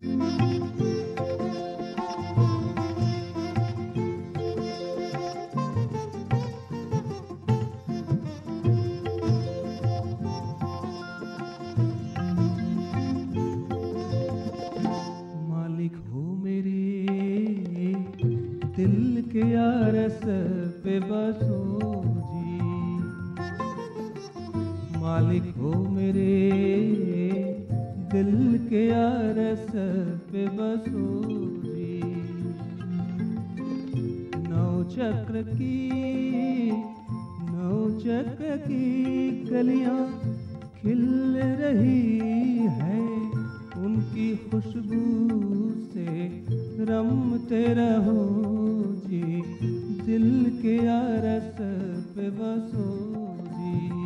मालिक हो मेरे दिल के अरस पे बसो जी, मालिक हो मेरे दिल के अरस पे बसो जी। नौ चक्र की कलियां खिल रही है, उनकी खुशबू से रमते रहो जी, दिल के अरस पे बसो जी।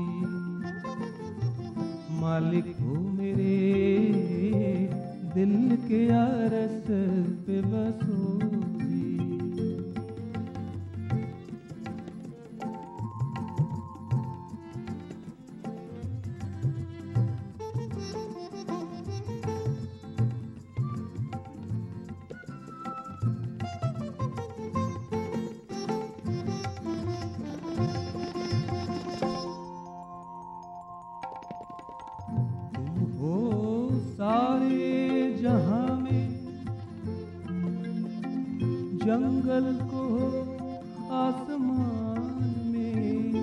मालिक हो मेरे दिल के अरस पे बसो जी। हो सारे जहां में जंगल को आसमान में,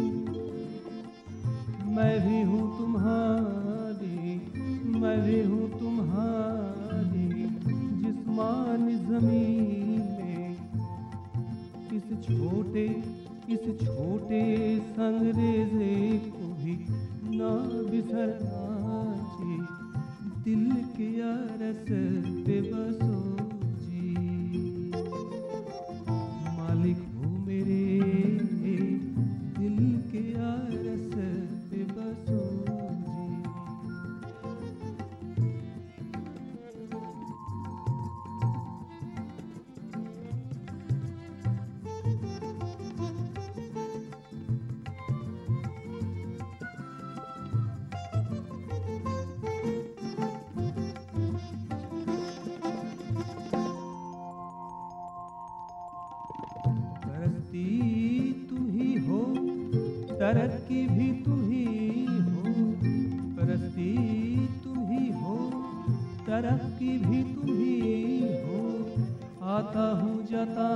मैं भी हूँ तुम्हारी, मैं भी हूँ तुम्हारी जिस्मानी ज़मीन में। इस छोटे संगरेज़े को भी ना बिसरना जी, दिल के अरस पे बसो जी। मालिक हो मेरे दिल के अरस पे बसो जी। परस्ती तुम ही हो, तरक्की भी तुम ही हो, परस्ती तुम ही हो, तरक्की भी तुम ही हो। आता हूँ जाता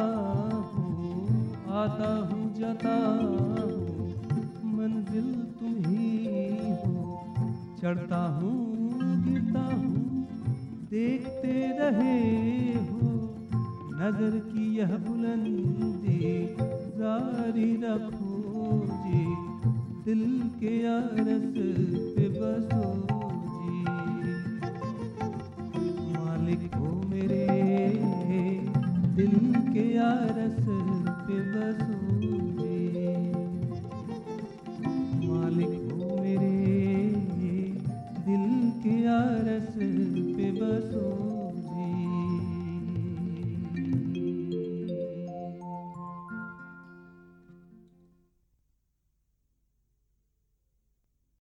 हूँ, मंजिल तुम ही हो। चढ़ता हूँ गिरता हूँ, देखते रहे हो, नजर की यह बुलंदी जारी रखो जी, दिल के अरस पे बसो जी। मालिक हो मेरे दिल के अरस पे बसो जी, मालिक हो मेरे दिल के अरस पे बसो।